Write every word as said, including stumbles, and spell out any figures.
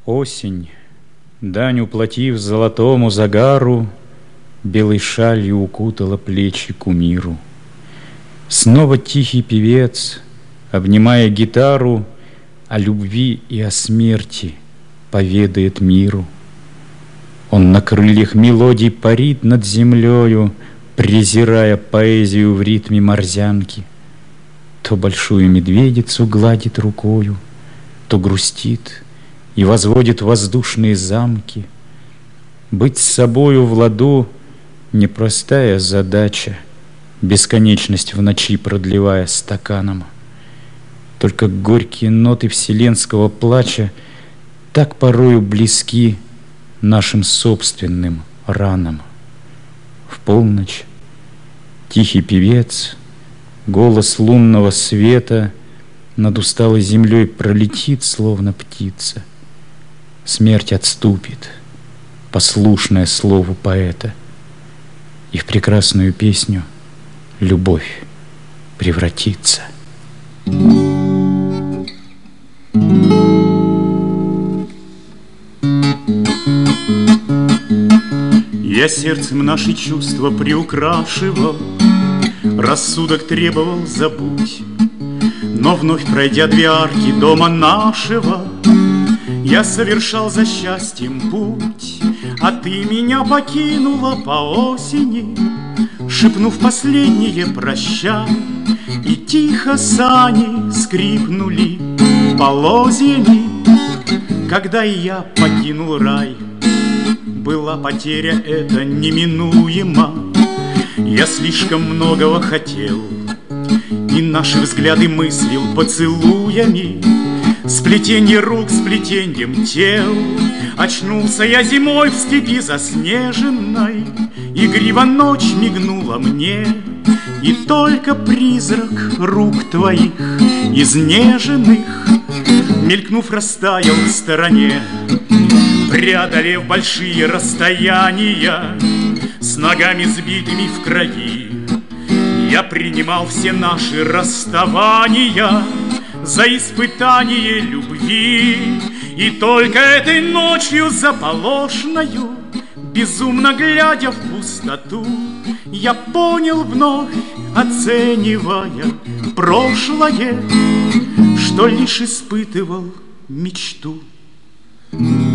Осень, дань уплатив золотому загару, белой шалью укутала плечи кумиру. Снова тихий певец, обнимая гитару, о любви и о смерти поведает миру. Он на крыльях мелодий парит над землею, презирая поэзию в ритме морзянки. То большую медведицу гладит рукою, то грустит и возводит воздушные замки. Быть с собою в ладу — непростая задача, бесконечность в ночи продлевая стаканом. Только горькие ноты вселенского плача так порою близки нашим собственным ранам. В полночь тихий певец, голос лунного света над усталой землей пролетит, словно птица. Смерть отступит, послушная слову поэта, и в прекрасную песню любовь превратится. Я сердцем наши чувства приукрашивал, рассудок требовал забудь. Но вновь пройдя две арки дома нашего, я совершал за счастьем путь. А ты меня покинула по осени, шепнув последнее прощай. И тихо сани скрипнули полозьями, когда и я покинул рай. Была потеря эта неминуема, я слишком многого хотел, и наши взгляды мыслил поцелуями, сплетенье рук сплетеньем тел. Очнулся я зимой в степи заснеженной, игриво ночь мигнула мне, и только призрак рук твоих изнеженных, мелькнув, растаял в стороне. Преодолев большие расстояния, с ногами сбитыми в крови, я принимал все наши расставания за испытание любви. И только этой ночью заполошною, безумно глядя в пустоту, я понял вновь, оценивая прошлое, что лишь испытывал мечту.